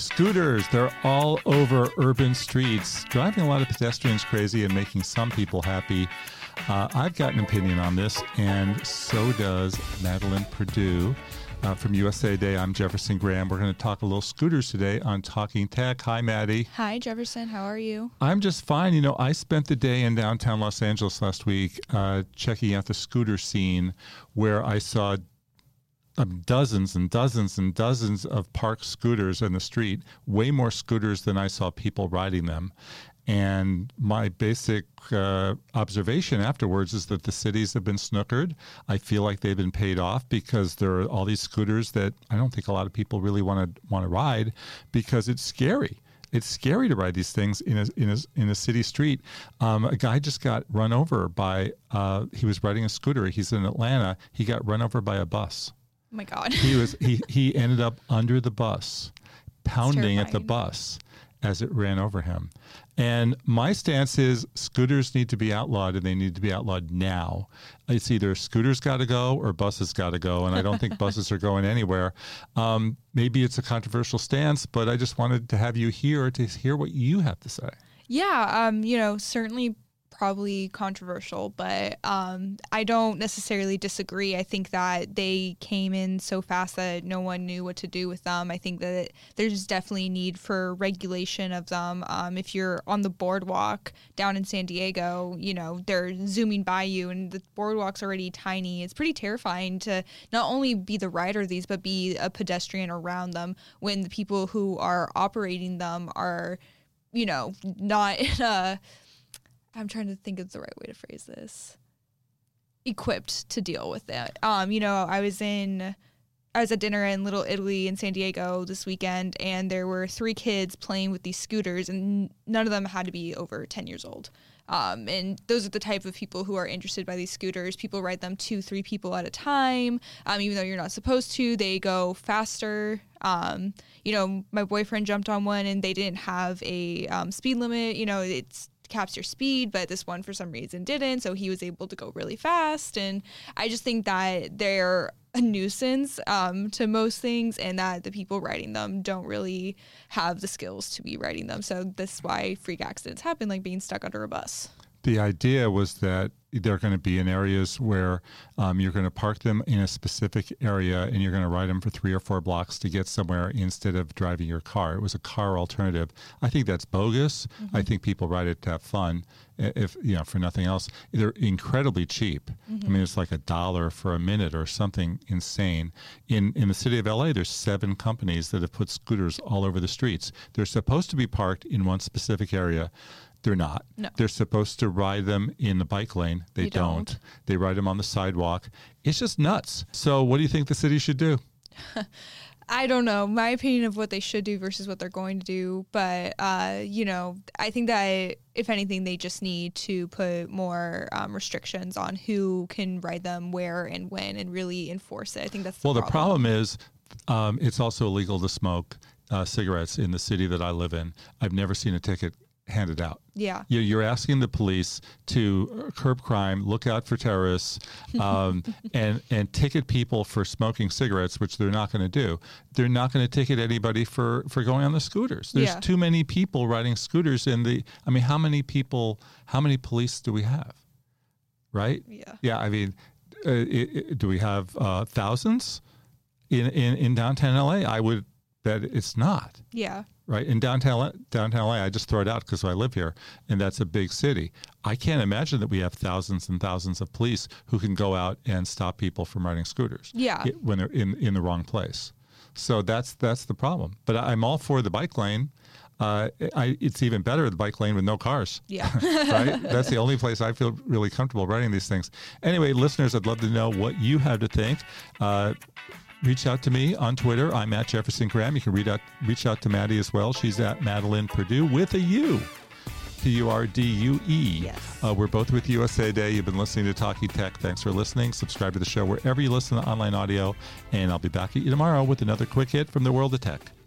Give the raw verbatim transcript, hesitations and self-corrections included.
Scooters, they're all over urban streets, driving a lot of pedestrians crazy and making some people happy. Uh, I've got an opinion on this, and so does Madeline Perdue. Uh, from U S A Today, I'm Jefferson Graham. We're going to talk a little scooters today on Talking Tech. Hi, Maddie. Hi, Jefferson. How are you? I'm just fine. You know, I spent the day in downtown Los Angeles last week uh, checking out the scooter scene, where I saw um, dozens and dozens and dozens of parked scooters in the street, way more scooters than I saw people riding them. And my basic uh, observation afterwards is that the cities have been snookered. I feel like they've been paid off because there are all these scooters that I don't think a lot of people really want to want to ride because it's scary. It's scary to ride these things in a in a in a city street. Um, a guy just got run over by. Uh, he was riding a scooter. He's in Atlanta. He got run over by a bus. Oh my God. He was he he ended up under the bus, pounding at the bus as it ran over him. And my stance is scooters need to be outlawed, and they need to be outlawed now. It's either scooters got to go or buses got to go, and I don't think buses are going anywhere. Um, maybe it's a controversial stance, but I just wanted to have you here to hear what you have to say. Yeah, um, you know, certainly probably controversial, but um, I don't necessarily disagree. I think that they came in so fast that no one knew what to do with them. I think that there's definitely need for regulation of them. Um, if you're on the boardwalk down in San Diego, you know, they're zooming by you and the boardwalk's already tiny. It's pretty terrifying to not only be the rider of these, but be a pedestrian around them when the people who are operating them are, you know, not in a I'm trying to think of the right way to phrase this. Equipped to deal with it. Um, you know, I was in, I was at dinner in Little Italy in San Diego this weekend, and there were three kids playing with these scooters, and none of them had to be over ten years old. Um, and those are the type of people who are interested by these scooters. People ride them two, three people at a time. Um, even though you're not supposed to, they go faster. Um, you know, my boyfriend jumped on one, and they didn't have a um, speed limit. You know, it's caps your speed, but this one for some reason didn't, so he was able to go really fast. And I just think that they're a nuisance um, to most things, and that the people riding them don't really have the skills to be riding them. So this is why freak accidents happen, like being stuck under a bus. The idea was that they're going to be in areas where um, you're going to park them in a specific area, and you're going to ride them for three or four blocks to get somewhere instead of driving your car. It was a car alternative. I think that's bogus. Mm-hmm. I think people ride it to have fun, if you know, for nothing else. They're incredibly cheap. Mm-hmm. I mean, it's like a dollar for a minute or something insane. In in the city of L A, there's seven companies that have put scooters all over the streets. They're supposed to be parked in one specific area. They're not. No. They're supposed to ride them in the bike lane. They don't. don't. They ride them on the sidewalk. It's just nuts. So what do you think the city should do? I don't know. My opinion of what they should do versus what they're going to do. But, uh, you know, I think that, if anything, they just need to put more um, restrictions on who can ride them, where and when, and really enforce it. I think that's the well, problem. the problem is um, it's also illegal to smoke uh, cigarettes in the city that I live in. I've never seen a ticket handed out. Yeah. You're asking the police to curb crime, look out for terrorists, um, and, and ticket people for smoking cigarettes, which they're not going to do. They're not going to ticket anybody for, for going on the scooters. There's yeah. too many people riding scooters in the, I mean, how many people, how many police do we have? Right? Yeah. Yeah. I mean, uh, it, it, do we have uh, thousands in, in, in downtown L A? I would bet it's not. Yeah. Right. In downtown downtown L A, I just throw it out because I live here, and that's a big city. I can't imagine that we have thousands and thousands of police who can go out and stop people from riding scooters. Yeah. When they're in, in the wrong place. So that's that's the problem. But I'm all for the bike lane. Uh, I, it's even better the bike lane with no cars. Yeah. Right? That's the only place I feel really comfortable riding these things. Anyway, listeners, I'd love to know what you have to think. Uh, Reach out to me on Twitter. I'm at Jefferson Graham. You can read out, reach out to Maddie as well. She's at Madeline Perdue with a U. P U R D U E. Yes. Uh, we're both with U S A Today. You've been listening to Talking Tech. Thanks for listening. Subscribe to the show wherever you listen to online audio. And I'll be back at you tomorrow with another quick hit from the world of tech.